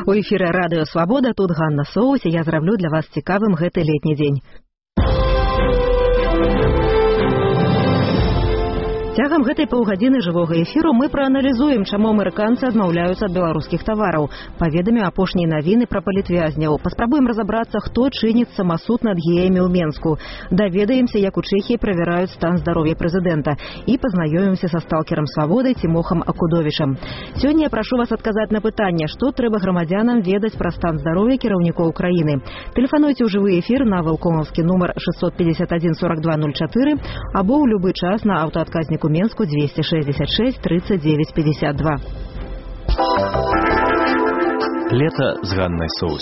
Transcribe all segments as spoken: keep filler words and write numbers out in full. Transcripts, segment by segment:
У эфіры радыё Свабода, тут Ганна Соус, і я зраблю для вас цікавым гэты летні дзень. Цягам гэтай паўгадзіны жывога эфіру мы прааналізуем, чаму амерыканцы адмаўляюцца ад беларускіх тавараў, паведамім апошнія навіны пра палітвязняў, паспрабуем разабрацца, хто чыніць самасуд над геямі ў Менску, даведаемся, як у Чэхіі правяраюць стан здароўя прэзідэнта, і пазнаёмімся са сталкерам свабоды Цімохам Акудовічам. Сёння я прашу вас адказаць на пытанне, што трэба грамадзянам ведаць пра стан здароўя кіраўнікоў краіны. Тэлефануйце ў жывы эфір на валкомаўскі нумар шэсцьсот пятьдесят один сорок два ноль четыре або ў любы час на аўтаадказніку Менску двести шестьдесят шесть тридцать девять пятьдесят два. Лето с Ганной Соус.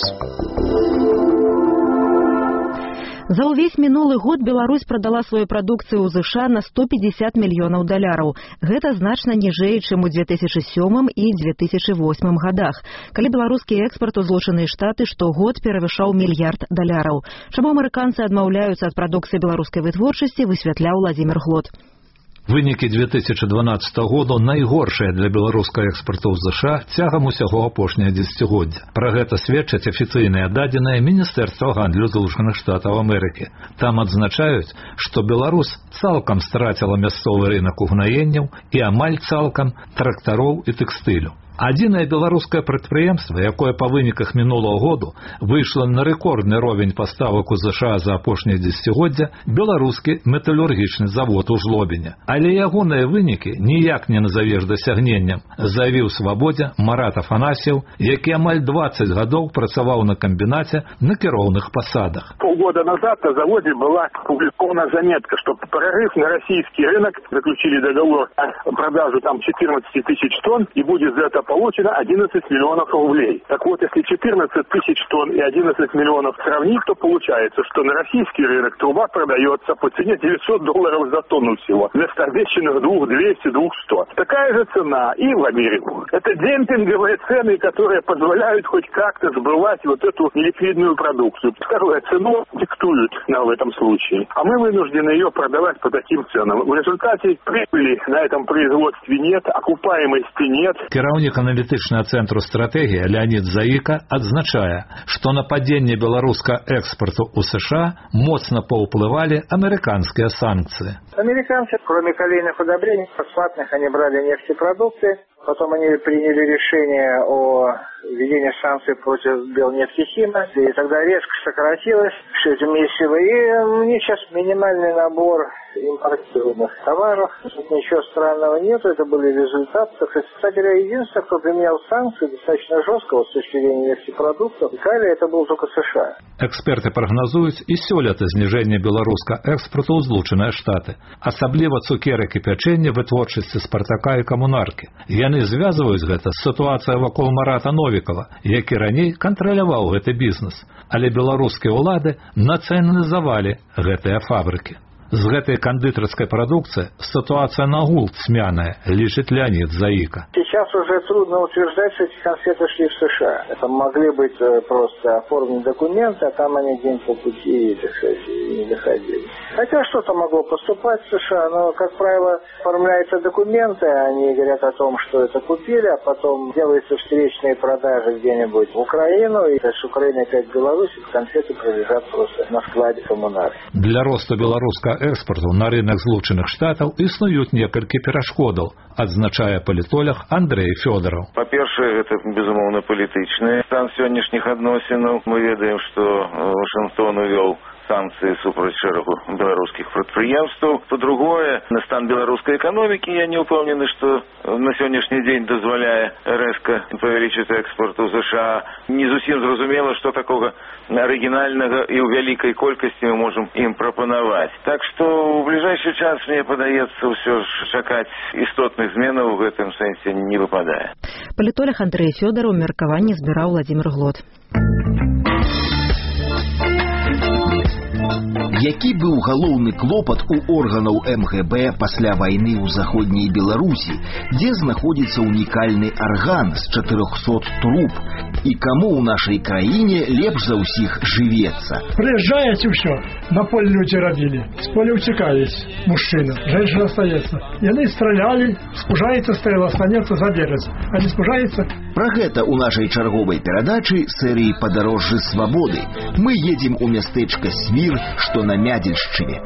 За ўвесь мінулы год Беларусь прадала сваю прадукцыю ў ЗША на сто пятьдесят мільёнаў даляраў. Гэта значна ніжэй, чым у две тысячи сёмым і две тысячи восьмым годах, калі беларускі экспарт у Злучаныя Штаты штогод перавышаў мільярд даляраў. Чаму амерыканцы адмаўляюцца ад прадукцыі беларускай вытворчасці, высвятляў Владимир Глот. Вынікі две тысячи дванаццатага года найгоршыя для беларускага экспарту ў ЗША цягам усяго апошняга дзесяцігоддзя. Пра гэта сведчаць афіцыйныя дадзеныя Міністэрства гандлю Злучаных Штатаў Амерыкі. Там адзначаюць, што Беларусь цалкам страціла мясцовы рынак угнаенняў і амаль цалкам трактароў і тэкстылю. Адзінае беларускае прадпрыемства, якое па выніках мінулага году выйшла на рэкордны ровень паставак у ЗША за апошняе дзесяцігоддзя, беларускі металургічны завод у Жлобіне. Але ягоныя вынікі ніяк не назавеш дасягненнем, заявіў Свабодзе Марат Афанасьев, які амаль двадцать гадоў працаваў на камбінаце на кіроўных пасадах. Полгода назад на заводе была опубликована заметка, что прорыв на российский рынок, заключили договор о продаже там четырнадцать тысяч тонн, и будет за это получено одиннадцать миллионов рублей. Так вот, если четырнадцать тысяч тонн и одиннадцать миллионов сравнить, то получается, что на российский рынок труба продается по цене девятьсот долларов за тонну всего, вместо обещанных двух двухсот — двухсот. Такая же цена и в Америку. Это демпинговые цены, которые позволяют хоть как-то сбывать вот эту неликвидную продукцию. Второе, цену диктуют на, в этом случае, а мы вынуждены ее продавать по таким ценам. В результате прибыли на этом производстве нет, окупаемости нет. Аналітычнага цэнтру стратэгія Леонид Заіка адзначае, што на падзенне беларускага экспарту ў США моцна паўплывалі амерыканскія санкцыі. Американцы, кроме колейных удобрений, фосфатных, они брали нефтепродукты. Потом они приняли решение о введении санкций против Белнефтехима, и тогда резко сократилось все это месиво. И у них сейчас минимальный набор импортируемых товаров. Тут ничего странного нет, это были результаты. Кстати говоря, единственное, кто применял санкции достаточно жестко вот, с точки зрения нефтепродуктов, Италия, это был только США. Эксперты прагназуюць і сёлета зніжэнне беларускага экспарту ў Злучаныя Штаты, асабліва цукерак і пячэння вытворчасці спартака і камунаркі. Яны звязваюць гэта з сітуацыяй вакол Марата Новікова, які раней кантраляваў гэты бізнес, але беларускія ўлады нацыяналізавалі гэтыя фабрыкі. З гэтай кандытарскай прадукцыі ситуация нагул цьмяная, лишит Леонид Заика. Сейчас уже трудно утверждать, что эти конфеты шли в США. Это могли быть просто оформлены документы, а там они день по пути, так сказать, не доходили. Хотя что-то могло поступать в США, но, как правило, оформляются документы, они говорят о том, что это купили, а потом делаются встречные продажи где-нибудь в Украину, и с Украины опять в Беларусь, и конфеты пролежат просто на складе коммунарки. Для роста беларускага экспорту на рынок Злучаных Штатаў існуюць некалькі перашкодаў, адзначае палітолог Андрей Фёдоров. Па-першае, гэта, безумоўна, палітычны стан сённяшніх адносінаў. Мы ведаем, што Вашынгтон увёл санкции супраць шэрагу беларускіх прадпрыемстваў. По-другое, на стан беларускай эканомікі я не упэўнены, што на сённяшні дзень дазваляе рэзка павялічыць экспорт у США. Не зусім зразумела, што такога арыгінальнага і ў вялікай колькасці мы можам ім прапанаваць. Так што ў бліжэйшы час, мне падаецца, ўсё ж чакаць істотных зменаў у гэтым сэнсе не выпадае. Палітолог Андрей Фёдоров меркаванне збіраў Владимир Глот. Які быў галоўны клопат у органаў эм гэ бэ пасля вайны ў заходняй Беларусі, дзе знаходзіцца унікальны арган з чатырохсот труб, і каму ў нашай краіне лепш за ўсіх жывецца. Прыязджаеце ўсё, на поле людзі рабілі. З поля ўцікаюць мужчына, женщина остаецца. Яны стралялі, спужаецца стрэл, останецца забераць. А не спужаецца? Пра гэта ў нашай чарговай перадачы серыі «Падарожжы свабоды». Мы едзем у мястэчка Свір, што на Мядзельшчыне.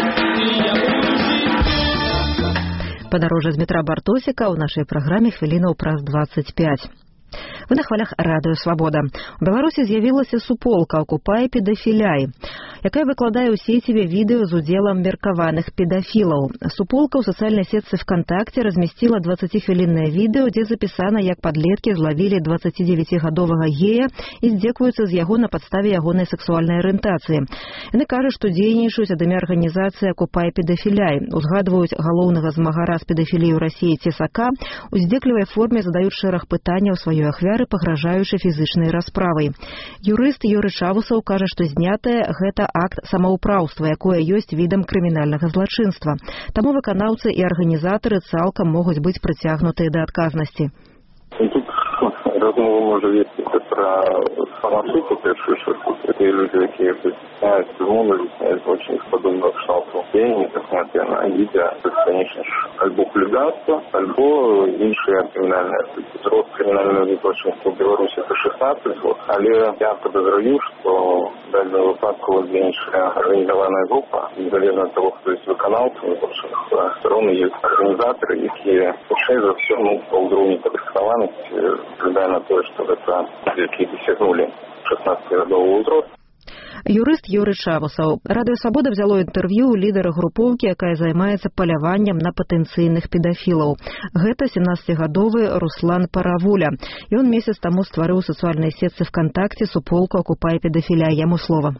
Падарожжа з Дмітра Бартосіка ў нашай праграме хвілінаў праз дваццаць пяць. Вы на хвалях радыё «Свабода». У Беларусі з'явілася суполка «Окупай педафіляй», якая выкладае ў сеціве відэо з удзелам меркаваных педафілаў. Суполка ў сацыяльнай сетцы ВКонтакте размясціла дваццаціхвіліннае відэо, дзе запісана, як падлеткі злавілі дваццацідзевяцігадовага гея і здзекуюцца з яго на падставе ягонай сексуальнай арыентацыі. Яны кажуць, што дзейнічаюць ад імя арганізацыі «Окупай педафіляй», узгадваюць галоўнага змагара з педафіліі ў Расіі Цесака, у здзеклівай форме задаюць шэраг пытанняў сваёй ахвяры, пагражаючы фізычнай расправай. Юрыст Юры Чавусаў кажа, што знятае гэта акт самаўпраўства, якое ёсць відам крымінальнага злачынства. Таму выканаўцы і арганізатары цалкам могуць быць прыцягнутыя да адказнасці. Тут розмова може вестися про самосуд, першую шутку. Это люди, которые притесняют змону, притесняют очень подобного кшталту деяний, несмотря на видео. Это, конечно же, альбо хулиганство, альбо іншие криминальные акты. Рост криминального злочинства в Беларуси это шестнадцать год, але я подозреваю, что в данном выпадку вот іншая организованная группа, независимо от того, кто есть выконавцы, на больших сторон есть организаторы, которые, скорее за все, ну, по уровню подоскованности, глядя на то, что это люди досягнули шестнадцатигадового возраста. Юрыст Юры Чавусаў. Радыё «Свабода» взяло інтэрв'ю ў лідара групоўкі, якая займаецца паляваннем на патэнцыйных педафілаў. Гэта семнаццацігадовы Руслан Паравуля. Ён месяц таму стварыў у сацыяльнай сетцы ВКонтакте суполку «Окупай педафіляй». Яму слова.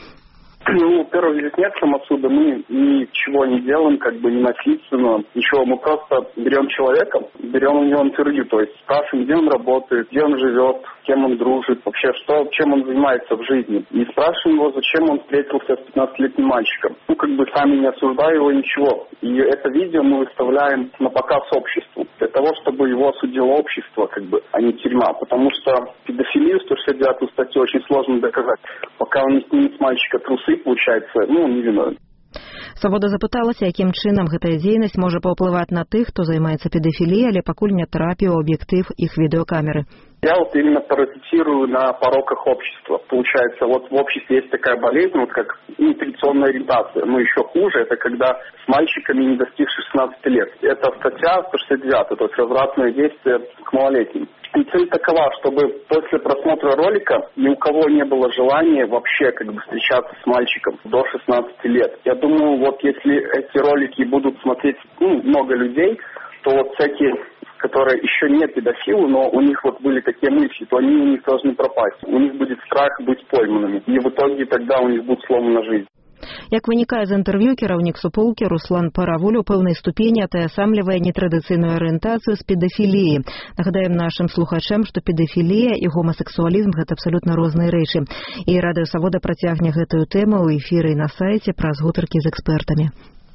Ну, во-первых, здесь нет самосуда, мы ничего не делаем, как бы не насильственно, ничего, мы просто берем человека, берем у него интервью, то есть спрашиваем, где он работает, где он живет, с кем он дружит, вообще, что, чем он занимается в жизни. И спрашиваем его, зачем он встретился с пятнадцатилетним мальчиком. Ну, как бы сами не осуждая его, ничего. И это видео мы выставляем на показ обществу, для того, чтобы его осудило общество, как бы, а не тюрьма. Потому что педофилию, сто шестьдесят девятую статью, очень сложно доказать. Пока он не снимет с мальчика трусы, получается, ну, он не виновен. Свабода запыталася, якім чынам гэтая дзейнасць можа паўплываць на тых, хто займаецца педафіліяй, але пакуль не трапіў аб'ектыв іх відэокамеры. Я вот именно паразитирую на пороках общества. Получается, вот в обществе есть такая болезнь, вот как нетрадиционная ориентация. Но еще хуже, это когда с мальчиками, не достигших шестнадцати лет. Это статья сто шестьдесят девятая, то есть развратное действие к малолетним. И цель такова, чтобы после просмотра ролика ни у кого не было желания вообще как бы встречаться с мальчиком до шестнадцати лет. Я думаю, вот если эти ролики будут смотреть ну, много людей, то вот всякие, которые еще не педофилы, но у них вот были такие мысли, то они у них должны пропасть. У них будет страх быть пойманными. И в итоге тогда у них будет сломана жизнь. Як вынікае з інтэрв'ю, кіраўнік суполкі Руслан Паравуля ў пэўнай ступені атаясамлівае нетрадыцыйную арыентацыю з педафіліі. Нагадаем нашым слухачам, што педафілія і гомасексуалізм – гэта абсалютна розныя рэчы. І радыё «Свабода» працягне гэтую тэму ў эфіры і на сайце праз гутаркі з экспертамі.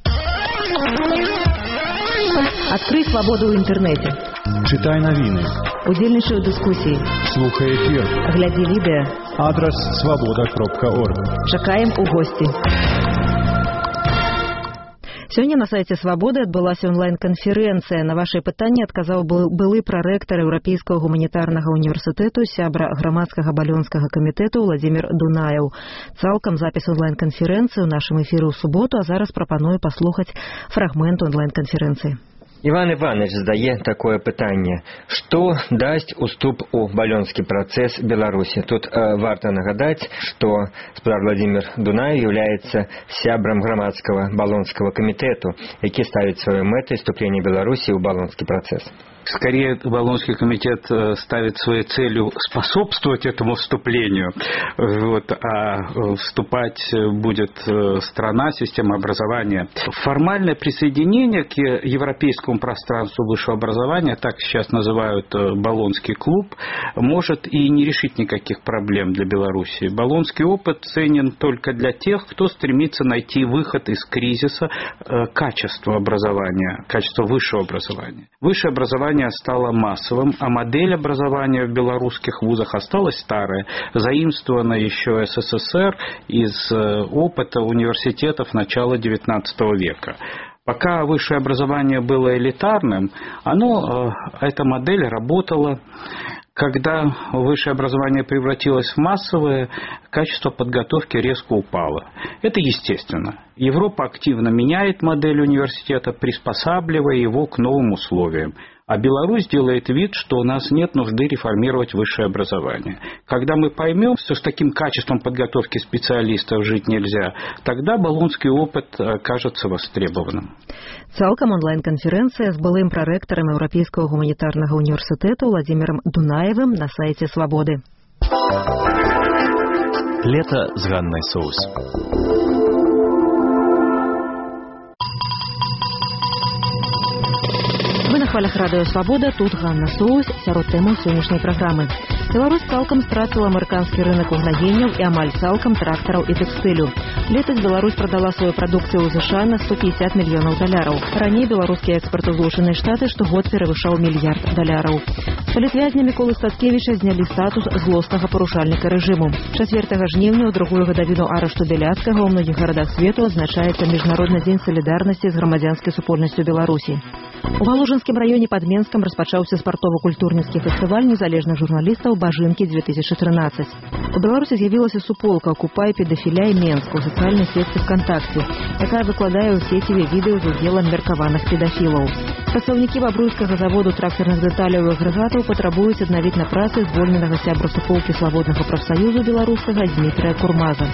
Адкрый свабоду ў інтэрнэце. Читай навіны. Удзельнічай у дыскусіі. Слухай эфір. Глядзі відэа. Адрес свабода кропка орг. Чакаем у госці. Сёння на сайце «Свабоды» адбылася онлайн-канферэнцыя. На вашыя пытанні адказаў былы прарэктар Еўрапейскага гуманітарнага універсітэту, сябра грамадскага балёнскага камітэту Владзімір Дунаеў. Цалкам запіс онлайн-канферэнцыі ў нашым эфіры ў суботу, а зараз прапаную паслухаць фрагмент онлайн-канферэнцыі. Іван Іванович задае такое пытанне. Што дасць уступ у балёнскі працэс Беларусі? Тут э, варта нагадаць, што спадар Владзімір Дунаев являецца сябрам грамадскага балонскага камітэту, які ставіць сваёй мэтай вступлення Беларусі ў балонскі працэс. Скорее, Болонский комитет ставит своей целью способствовать этому вступлению, вот, а вступать будет страна, система образования. Формальное присоединение к европейскому пространству высшего образования, так сейчас называют Болонский клуб, может и не решить никаких проблем для Беларуси. Болонский опыт ценен только для тех, кто стремится найти выход из кризиса качества образования, качества высшего образования. Высшее образование образование стало массовым, а модель образования в белорусских вузах осталась старая, заимствованная еще СССР из опыта университетов начала девятнадцатого века. Пока высшее образование было элитарным, оно, эта модель работала. Когда высшее образование превратилось в массовое, качество подготовки резко упало. Это естественно. Европа активно меняет модель университета, приспосабливая его к новым условиям. А Беларусь делает вид, что у нас нет нужды реформировать высшее образование. Когда мы поймем, что с таким качеством подготовки специалистов жить нельзя, тогда болонский опыт окажется востребованным. Цалкам онлайн-канферэнцыя з былым прарэктарам Еўрапейскага гуманітарнага універсітэта Владимиром Дунаевым на сайте Свободы. Лето с Ганной Соус. Вы на хвалях радыё Свабода, тут Ганна Соус, сярод тэмаў сённяшняй праграмы. Беларусь цалкам страціла амерыканскі рынок угнаенняў і амаль цалкам трактараў і тэкстылю. Летась Беларусь продала свою прадукцыю ў ЗША на сто пятьдесят мільёнаў даляраў. Раней беларускі экспорт у Злучаныя Штаты штогод перавышаў мільярд даляраў. Палітвязня Міколы Статкевіча знялі статус злоснага парушальніка рэжыму. чацвёртага жніўня ў другую гадавіну арышту Бяляцкага ў многіх гарадах свету адзначаецца Міжнародны дзень салідарнасці з грамадзянскай супольнасцю Беларусі. У Галужынскім раёне пад Менскам распачаўся спартова-культурніцкі фестываль незалежных журналістаў «Бажынкі две тысячи тринадцать». У Беларусі з'явілася суполка «Купай педафіляй Менску» ў сацыяльнай сетцы ВКонтакте, якая выкладае ў сеціве відэо з удзелам меркаваных педафілаў. Працаўнікі бабруйскага заводу трактарных дэталяў і агрэгатаў патрабуюць аднавіць на працы звольненага сябра суполкі свабоднага прафсаюзу беларускага Дмітрыя Курмаза.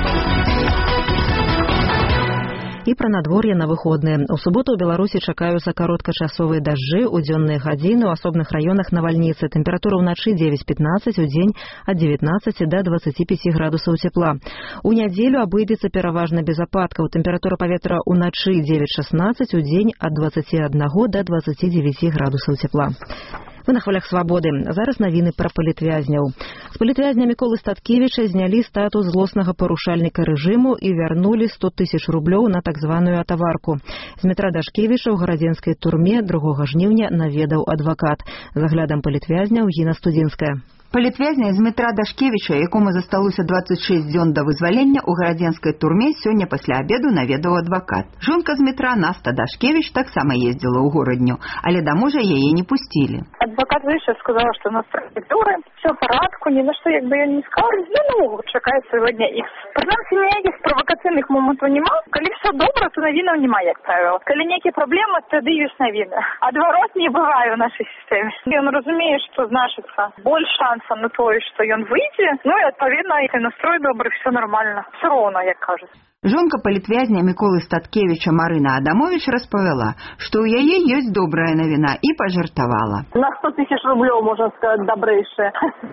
І пра надвор'е на выходныя. У суботу ў Беларусі чакаюцца кароткачасовыя дажджы, у дзённыя гадзіны, у асобных раёнах навальніцы. Тэмпература ўначы дзевяць пятнаццаць, у дзень ад дзевятнаццаці да дваццаці пяці градусаў цепла. У нядзелю абыдзецца пераважна без ападкаў. Тэмпература паветра ўначы дзевяць шаснаццаць, у дзень ад дваццаці аднаго да дваццаці дзевяці градусаў цепла. Вы на хвалях Свабоды. Зараз навіны пра палітвязняў. З палітвязня Міколы Статкевіча знялі статус злоснага парушальніка рэжыму і вярнулі сто тысяч рублёў на так званую атаварку. Змітра Дашкевіча ў гарадзенскай турме другога жніўня наведаў адвакат. За аглядам палітвязняў Гіна Студзінская. Палітвязня Змітра Дашкевіча, якому засталося двадцать шесть дзён да вызвалення, у гарадзенскай турме сёння пасля абеду наведаў адвакат. Жонка Змітра Наста Дашкевіч таксама ездзіла ў горадню, але да мужа яе не пусцілі. Адвокат вышла, сказала, что у нас процедуры, все в порядку, ни на что, якби я не сказала, ну, чекаю сегодня их. Принаймні, ніяких провокаційних моментів нема. Коли все добре, то новинок немає, як правило. Коли ніякі проблеми, то даєш новини. Отворот не буває в нашій системі. Він розуміє, що значиться більше шансів на то, що він вийде, ну і, відповідно, якщо настрой добрий, все нормально. Все ровно, як кажуть. Жонка палітвязня Міколы Статкевіча Марына Адамович распавяла, што ў яе ёсць добрая навіна і пажартавала. На сто тысяч рублёў, можна сказаць, дабрэйшае.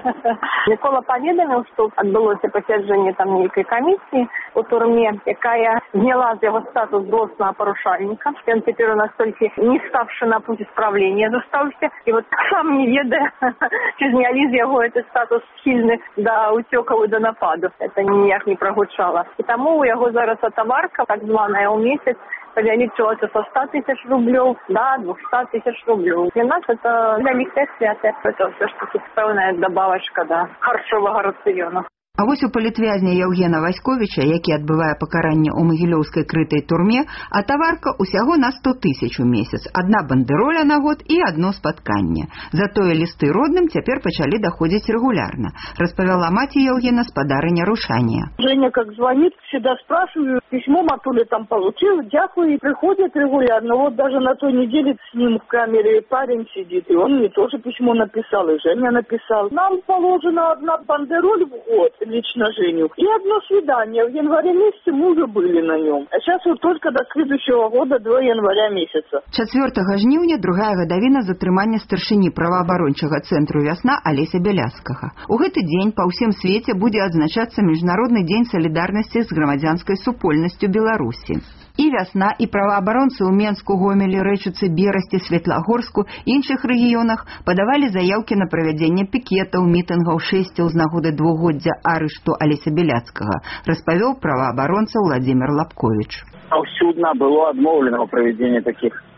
Мікола паведаміў, што адбылося пасяджэнне там нейкай камісіі у турме, якая зняла з яго статус злоснага парушальніка. Ён цяпер у нас толькі не ставшы на путь исправлення застаўся. І вот сам не ведае, ці знялі з яго этот статус схільны да уцёкаў і да нападу. Это ніяк не прагучала. І таму у яго зараз атаварка, так званая, ў месяц павялічылася са ста тысяч рублёў да двухсот тысяч рублёў. Для нас это вялікае свята. Это все ж таки пэўная дабавачка да харчовага рацыёну. А вось у палітвязня Яўгена Васьковіча, які адбывае пакаранне ў магілёўскай крытай турме, атаварка ўсяго на сто тысяч у месяц. Адна бандероля на год і адно спатканне. Затое лісты родным цяпер пачалі даходзіць рэгулярна, распавяла маці Яўгена спадарыня Рушания. Женя как звонит, всегда спрашиваю, письмо Матуля там получил, дякую, и приходит регулярно. Вот даже на той неделе с ним в камере парень сидит, и он мне тоже письмо написал, и Женя написал. Нам положена одна бандероль в год, лично Женю, и одно свидание. В январе месяце мы уже были на нем. А сейчас вот только до следующего года, до января месяца. чацвёртага жніўня другая гадавіна затрымання старшыні праваабарончага цэнтру «Вясна» Алеся Бяляцкага. У гэты дзень па ўсім свеце будзе адзначацца Міжнародны дзень салідарнасці з грамадзянскай супольнасцю Беларусі. І «Вясна», і праваабаронцы ў Менску, Гомелі, Рэчыцы, Берасці, Светлагорску і іншых рэгіёнах падавалі заяўкі на правядзенне пікетаў, мітынгаў, шэсцяў з нагоды двухгоддзя арышту Алеся Бяляцкага, распавёў праваабаронца Владимир Лапкович. Паўсюдна было адмоўлена ў правядзенні такіх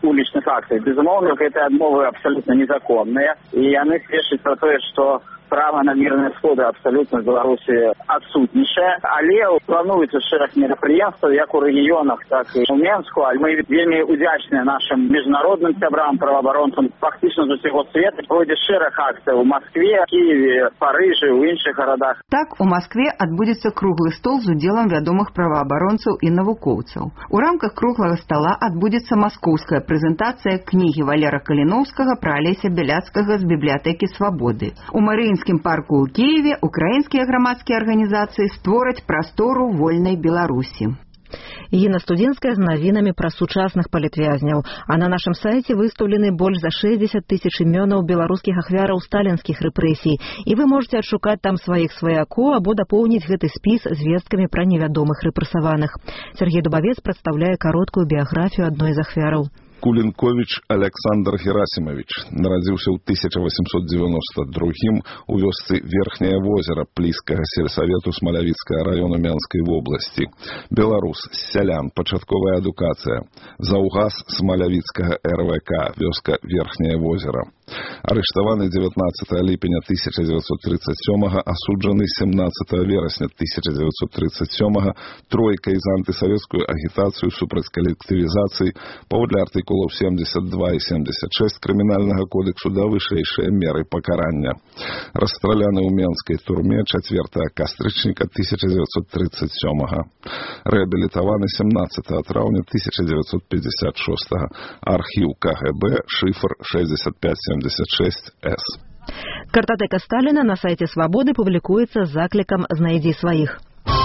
уличных акций. Безумоўна, гэтыя адмовы абсолютно незаконныя, і яны сведчаць про тое, што права на мирные сходы абсолютно в Беларуси отсутнічае, але плануецца шэраг мерапрыемстваў як у рэгіёнах, так і ў Менску. Мы вельмі удзячныя нашим міжнародным сябрам, праваабаронцам фактычна з усяго света. Пройдзе шэраг акцый у Москве, Киеве, Парыжы, у іншых гарадах. Так, у Москве адбудзецца круглы стол з удзелам вядомых праваабаронцаў і навукоўцаў. У рамках круглага стола адбудзецца маскоўская прэзентацыя кнігі Валера Каліноўскага пра Алеся Бяляцкага з бібліятэкі Свабоды. У Марыінскім парку ў Киеве украінскія грамадскія арганізацыі створаць прастору вольнай Беларусі. Інна Студзенская з навінамі пра сучасных палітвязняў. А на нашым сайце выстаўлены больш за шэсцьдзесят тысяч імёнаў беларускіх ахвяраў сталінскіх рэпрэсій. І вы можете адшукаць там сваіх сваякоў або дапоўніць гэты спіс звесткамі пра невядомых рэпрэсаваных. Сергей Дубавец прадстаўляе кароткую біяграфію адной з ахвяраў. Кулінковіч Александр Герасимович нарадзіўся ў тысяча восемьсот девяносто другім у вёсцы Верхняе возера блізкага сельсавету Смалявіцкага району Менскай вобласці. Беларус, сялян, пачатковая адукацыя. Заўгас Смалявіцкага эр вэ ка, вёска Верхняе возера. Арыштаваны дзевятнаццатага ліпеня тысяча дзевятьсот тридцать сёмага, асуджаны семнадцатага верасня тысяча дзевятьсот тридцать сёмага тройкай за антысавецкую агітацыю супраць калектывізацыі паводле артыкулаў семьдесят два і семьдесят шесть крымінальнага кодексу да вышэйшыя меры пакарання. Расстраляны ў Менскай турме чацвёртага кастрычніка тысяча дзевятьсот тридцать сёмага. Рэабілітаваны семнадцатага траўня тысяча дзевятьсот пятьдесят шестага. Архіў ка гэ бэ, шифр шестьдесят пять семьдесят шесть эс. Картатэка Сталіна на сайце Свабоды публікуецца з заклікам «Знайдзі сваіх».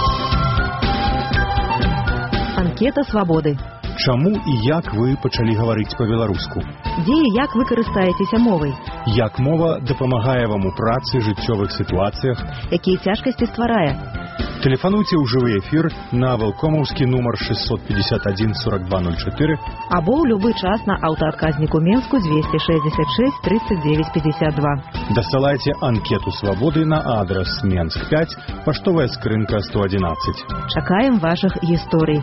Анкета Свабоды. Чаму і як вы пачалі гаварыць па-беларуску? Дзе і як вы карыстаецеся мовай? Як мова дапамагае вам у працы, жыццёвых сітуацыях? Якія цяжкасці стварае? Тэлефануйце ў жывы эфір на валкомаўскі нумар шестьсот пятьдесят один сорок два ноль четыре або ў любы час на аўтаадказніку Менску двести шестьдесят шесть тридцать девять пятьдесят два. Дасылайце анкету Свабоды на адрес Менск пять, паштовая скрынка сто одиннадцать. Чакаем вашых гісторый.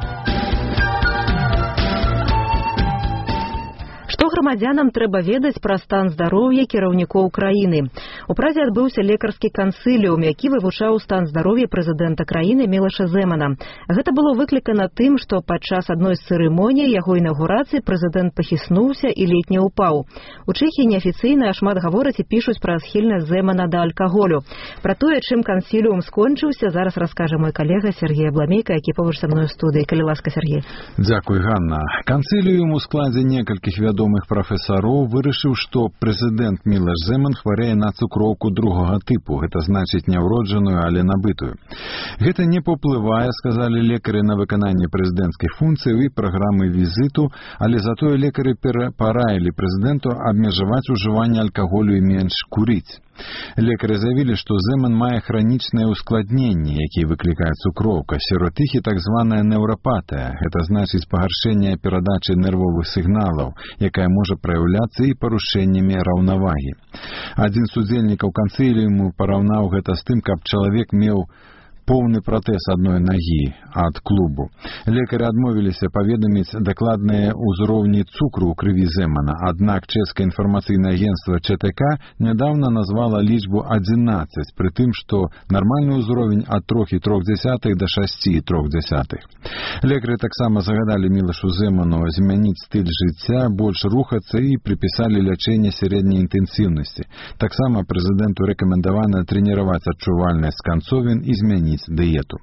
Што грамадзянам трэба ведаць пра стан здароўя кіраўнікоў краіны? У Празі адбыўся лекарскі кансіліум, які вывучаў стан здароўя прэзідэнта краіны Мілаша Зэмана. Гэта было выклікана тым, што падчас адной з цырымоній яго інаўгурацыі прэзідэнт пахіснуўся і ледзь не ўпаў. У Чэхіі неафіцыйна шмат гавораць і пішуць пра схільнасць Зэмана да алкаголю. Пра тое, чым кансіліум скончыўся, зараз раскажа мой калега Сергей Абламейка, які побач са мной у студыі. Калі ласка, Сергей. Дзякуй, Ганна. Кансіліум у складзе некалькіх вядомых прафесароў вырашыў, што прэзідэнт Мілаш Зэман хварэе на цукроўку другога тыпу, гэта значыць не ўроджаную, але набытую. Гэта не паўплывае, сказалі лекары, на выкананне прэзідэнцкай функцыі і праграмы візіту, але затое лекары параілі прэзідэнту абмежаваць ужыванне алкаголю і менш курыць. Лекары заявілі, што Зэман мае хранічнае ускладненне, якія выклікае цукроўка, сярод іх і так званая неўрапатыя. Гэта значыць пагаршэнне перадачы нервовых сігналаў, якая можа праяўляцца і парушэннямі раўнавагі. Адзін з удзельнікаў кансіліуму параўнаў гэта з тым, каб чалавек меў поўны пратэз адной нагі ад клубу. Лекары адмовіліся паведаміць дакладныя ўзроўні цукру ў крыві Зэмана, аднак чэшскае інфармацыйнае агенцтва Ч Т К нядаўна назвала лічбу адзінаццаць, пры тым, што нармальны ўзровень ад трох і трох дзясятых да шасці і трох дзясятых. Лекары таксама загадалі Мілашу Зэману змяніць стыль жыцця, больш рухацца і прыпісалі лячэнне сярэдняй інтэнсіўнасці. Таксама прэзідэнту рэкамендавана трэніраваць адчувальнасць канцовін і змяніць дыету.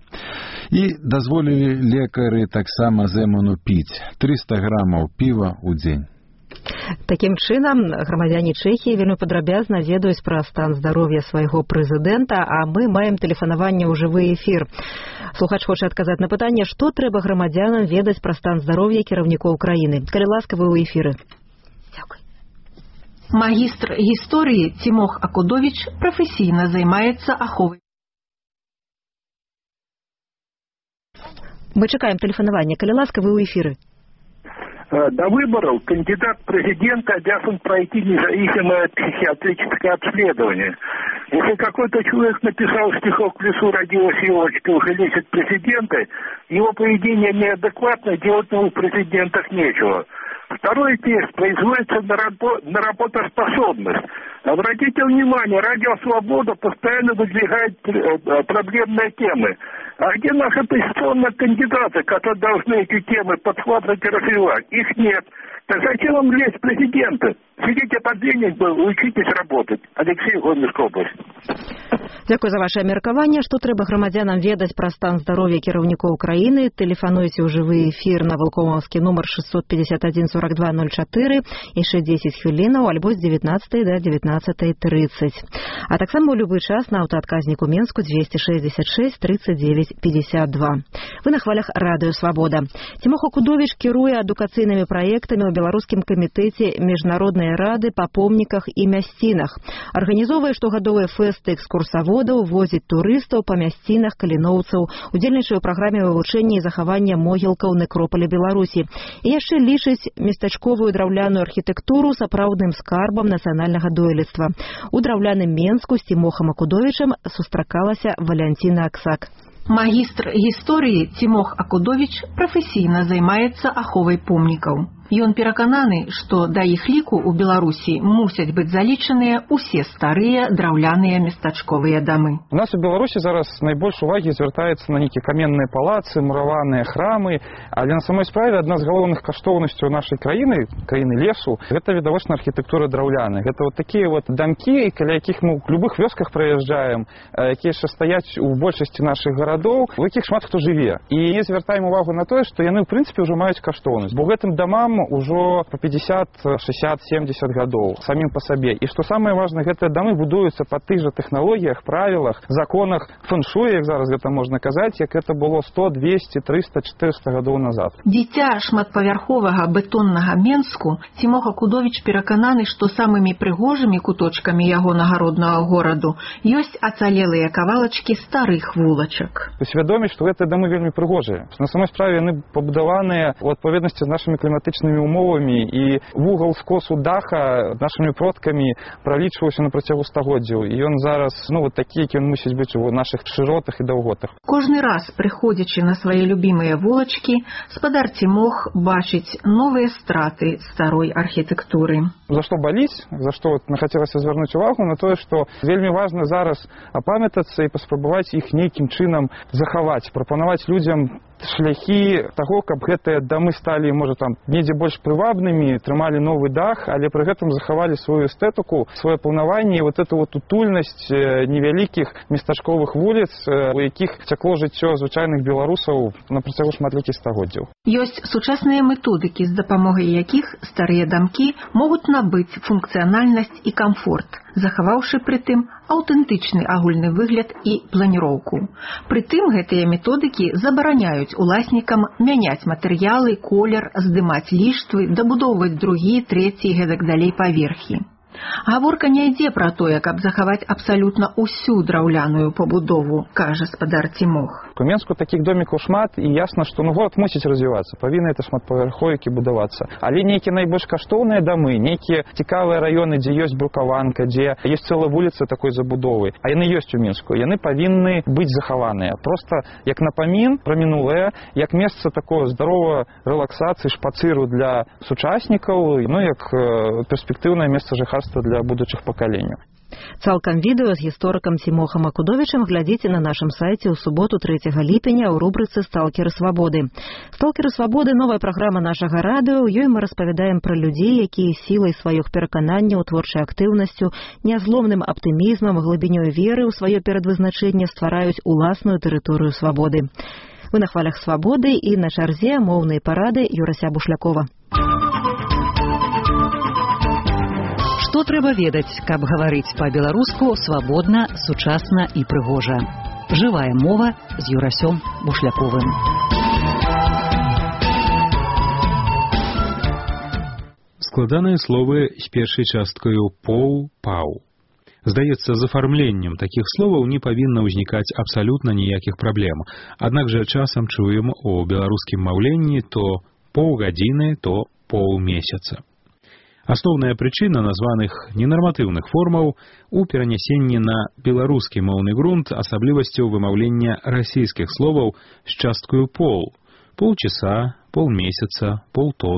І дазволілі лекары таксама Зэману піць триста грамаў піва ў дзень. Такім чынам, грамадзяне Чэхіі вельмі падрабязна ведаюць пра стан здароўя свайго прэзідэнта, а мы маем тэлефанаванне ў жывы эфір. Слухач хоча адказаць на пытанне, што трэба грамадзянам ведаць пра стан здароўя кіраўнікоў краіны. Калі ласка, вы ў эфіры. Дзякуй. Магістр гісторыі Цімох Акудовіч прафесійна займаецца аховай. Мы чакаем тэлефанавання. Калі ласка, вы ў эфіры. До выборов кандидат в президенты обязан пройти независимое психиатрическое обследование. Если какой-то человек написал стихок «В лесу родилась елочка, уже лезет президенты», его поведение неадекватно, делать ему в президентах нечего. Второй текст производится на, рабо- на работоспособность. Обратите внимание, Радио Свобода постоянно выдвигает э, проблемные темы. А где наши оппозиционные кандидаты, которые должны эти темы подхватывать и развивать? Их нет. Так зачем вам лезть президенты? Сидите под денег, учитесь работать. Алексей, Гомельская область. Дзякуй за ваше меркаванне. Што трэба грамадзянам ведаць пра стан здароўя кіраўнікоў краіны? Тэлефануйце ў жывы эфір на валкомаўскі нумар шестьсот пятьдесят один сорок два ноль четыре, яшчэ дзесяць хвілінаў, альбо з дзевятнаццатай да дзевятнаццатай тридцать. А таксама ў любы час на аўтаадказніку Менску двести шестьдесят шесть тридцать девять пятьдесят два. Вы на хвалях Радыё Свабода. Цімох Акудовіч кіруе адукацыйнымі праектамі ў беларускім камітэце міжнароднай рады па помніках і мясцінах. Арганізоўвае штогадовыя фэсты экскурсаводаў, возіць турыстаў па мясцінах каліноўцаў, удзельнічае ў праграме вывучэння і захавання могілкаў некропаля Беларусі. І яшчэ лічыць местачковую драўляную архітэктуру сапраўдным скарбам нацыянальнага дойлідства. У драўляным Менску з Цімохам Акудовічам сустракалася Валянціна Аксак. Магістр гісторыі Цімох Акудовіч прафесійна займаецца аховай помнікаў. Ён перакананы, што да іх ліку ў Беларусі мусяць быць залічаныя ўсе старыя драўляныя местачковыя дамы. У нас у Беларусі зараз найбольш увагі звяртаецца на нейкія каменныя палацы, мураваныя храмы, але на самой справе адна з галоўных каштоўнасцяў нашай краіны, краіны лесу, гэта відавочна архітэктура драўляная. Гэта вот такія вот дамкі, каля якіх мы ў любых вёсках праязджаем, якія яшчэ стаяць у большасці нашых гарадоў, у якіх шмат хто жыве. І не звяртаем увагу на тое, што яны ў прынцыпе ўжо маюць каштоўнасць, бо гэтым дамам ужо по пятьдесят, шестьдесят, семьдесят гадоў самим по сабе. І што самае важнае, гэтыя дамы будуюцца па тых жа тэхналогіях, правілах, законах фэн-шуй, як зараз гэта можна казаць, як гэта было сто, двести, триста, четыреста гадоў назад. Дзіця шматпавярховага бетоннага Менску Цімох Акудовіч перакананы, што самымі прыгожымі куточкамі яго нагароднага гораду ёсць ацалелыя кавалачкі старых вулачак. Усвядоміць, што гэтыя дамы вельмі прыгожыя. На самой справе яны пабудаваныя у адпаведнасці з нашымі кліматычнымі умовамі, і вугал скосу даха нашымі продкамі пралічваўся на працягу стагоддзяў. І ён зараз, ну, вот такі, які ён мусіць быць у нашых шыротах і даўготах. Кожны раз, прыходзячы на свае любімыя вулачкі, спадар Цімох бачыць новыя страты старой архітэктуры. За што баліць, за што вот, хацелася звярнуць увагу на тое, што вельмі важна зараз апамятацца і паспрабаваць іх нейкім чынам захаваць, прапанаваць людзям шляхі таго, каб гэтыя дамы сталі, можа, там, недзе больш прывабнымі, трымалі новы дах, але пры гэтым захавалі сваю эстэтыку, сваё планаванне і вот эту вот утульнасць невялікіх местачковых вуліц, у якіх цякло жыццё звычайных беларусаў на працягу шматлікіх стагоддзяў. Ёсць сучасныя методыкі, з дапамогай якіх старыя дамкі могуць набыць функцыянальнасць і камфорт, захаваўшы прытым аўтэнтычны агульны выгляд і планіроўку. Прытым гэтыя методыкі забараняюць уласнікам мяняць матэрыялы, колер, здымаць ліштвы, дабудоўваць другі, трэці і гэтак далей паверхі. Гаворка не ідзе пра тое, каб захаваць абсалютна ўсю драўляную пабудову, кажа спадар Цімох. У Менску такіх домікаў шмат, і ясна, што ну, горад мусіць развівацца, павінны это шматпавярховікі будавацца. Але нейкія найбольш каштоўныя дамы, нейкія цікавыя раёны, дзе ёсць брукаванка, дзе ёсць цэлая вуліца такой забудовы, а яны ёсць у Мінску, яны павінны быць захаваныя. Проста як напамін пра мінулае, як месца такое здаровай рэлаксацыі, шпацыру для сучаснікаў, ну як перспектыўнае месца жыхарства для будучых пакаленняў. Цалкам відэо з гісторыкам Цімохам Акудовічам глядзіце на нашым сайце ў суботу трэцяга ліпеня ў рубрыцы «Сталкеры свабоды». «Сталкеры свабоды» – новая праграма нашага радыё. У ёй мы распавядаем пра людзей, якія сілай сваіх перакананняў, творчай актыўнасцю, нязломным аптымізмам, глыбінёй веры ў сваё перадвызначэнне ствараюць уласную тэрыторыю свабоды. Вы на хвалях свабоды, і на чарзе моўнай парады Юрася Бушлякова. Што трэба ведаць, каб гаварыць па-беларуску свабодна, сучасна і прыгожа. Жывая мова з Юрасём Бушляковым. Складаныя словы з першай часткаю «поў-паў». Здаецца, з афармленнем такіх словаў не павінна ўзнікаць абсалютна ніякіх праблем. Аднак жа часам чуем у беларускім маўленні то паўгадзіны, то паўмесяца. Асноўная прычына названых ненарматыўных формаў у перанясенні на беларускі моўны грунт асаблівасцяў вымаўлення расійскіх словаў з часткаю «пол». Полчаса, полмесяца, полтоны.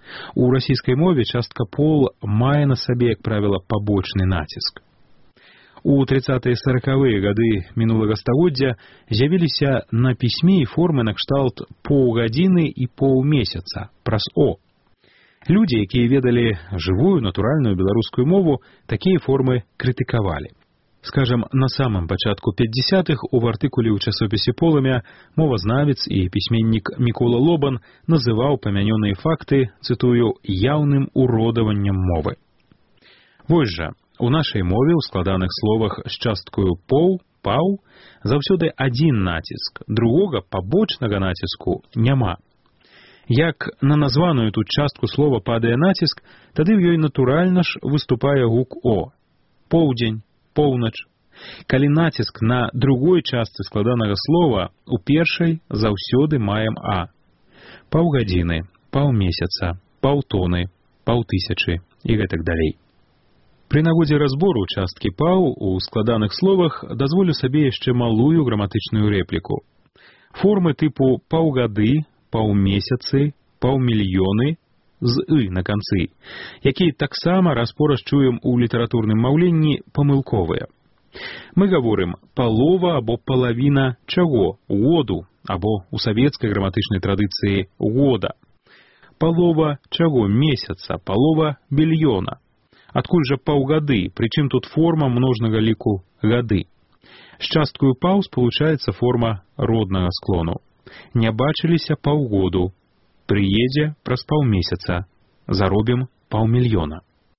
У расійскай мове частка пол мае на сабе, як правіла, пабочны націск. У тридцатыя сорокавыя гады мінулага стагоддзя з'явіліся на пісьме і формы накшталт паўгадзіны і паўмесяца праз о. Людзі, якія ведалі жывую, натуральную беларускую мову, такія формы крытыкавалі. Скажам, на самым пачатку пятьдесятых у артыкуле ў часопісе «Полымя» мовазнавец і пісьменнік Мікола Лобан называў памянёныя факты, цытую, «яўным уродаваннем мовы». Вось жа, у нашай мове ў складаных словах з часткаю «поў», «паў» заўсёды адзін націск, другога пабочнага націску няма. Як на названую тут частку слова падае націск, тады ў ёй натуральна ж выступае гук «о». Поўдзень, поўнач. Калі націск на другой частцы складанага слова, у першай заўсёды маем «а». Паўгадзіны, паўмесяца, паўтоны, паўтысячы і гэтак далей. Пры нагодзе разбору часткі «паў» у складаных словах дазволю сабе яшчэ малую граматычную рэпліку. Формы тыпу «паўгады», «паўмесяцы», «паўмільёны» з «ы» на канцы, якія таксама раз-пораз чуем у літаратурным маўленні памылковыя. Мы гаворым «палова» або «палавіна» чаго? «Году» або у савецкай граматычнай традыцыі «года». «Палова» чаго? Месяца, «палова» більёна. Адкуль жа паўгады, прычым тут форма множнага ліку «гады». З часткаю «паў» спалучаецца форма роднага склону. Не бачыліся паўгоду, прыедзе праз паўмесяца, заробім паўмільёна.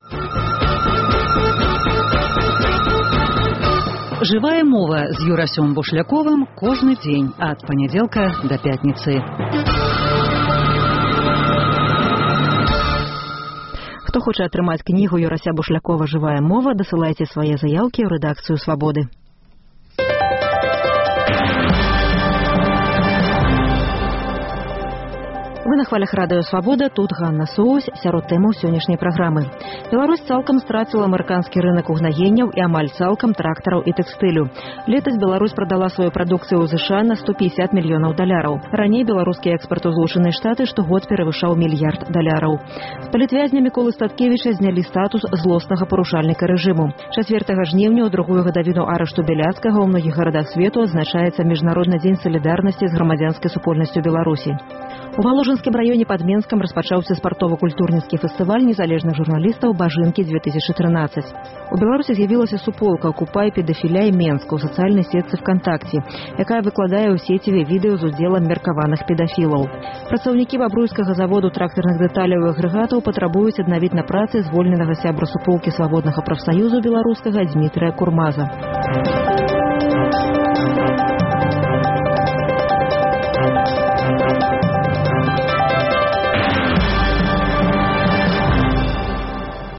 Жывая мова з Юрасём Бушляковым кожны дзень ад панядзелка да пятніцы. Хто хоча атрымаць кнігу Юрася Бушлякова «Жывая мова», дасылайце свае заяўкі ў рэдакцыю «Свабоды». Вы на хвалях радыё «Свабода», тут Ганна Соусь, сярод тэмаў сённяшняй праграмы. Беларусь цалкам страціла амерыканскі рынак угнаенняў і амаль цалкам трактараў і тэкстылю. Летась Беларусь прадала сваю прадукцыю ў ЗША на сто пятьдесят мільёнаў даляраў. Раней беларускі экспарт у Злучаныя Штаты штогод перавышаў мільярд даляраў. З палітвязня Міколы Статкевіча знялі статус злоснага парушальніка рэжыму. чацвёртага жніўня ў другую гадавіну арышту Бяляцкага ў многіх гарадах свету адзначаецца Міжнародны дзень салідарнасці з грамадзянскай супольнасцю Беларусі. У Валожынскім раёне пад Менскам распачаўся спартова-культурніцкі фестываль незалежных журналістаў «Бажынкі две тысячи тринадцать». У Беларусі з'явілася суполка «Окупай педафіляй Менска» ў сацыяльнай сетцы ВКонтакте, якая выкладае ў сеціве відэо з удзелам меркаваных педафілаў. Працаўнікі бабруйскага заводу трактарных дэталяў і агрэгатаў патрабуюць аднавіць на працы звольненага сябра суполкі свабоднага прафсаюзу беларускага Дзмітрыя Курмаза.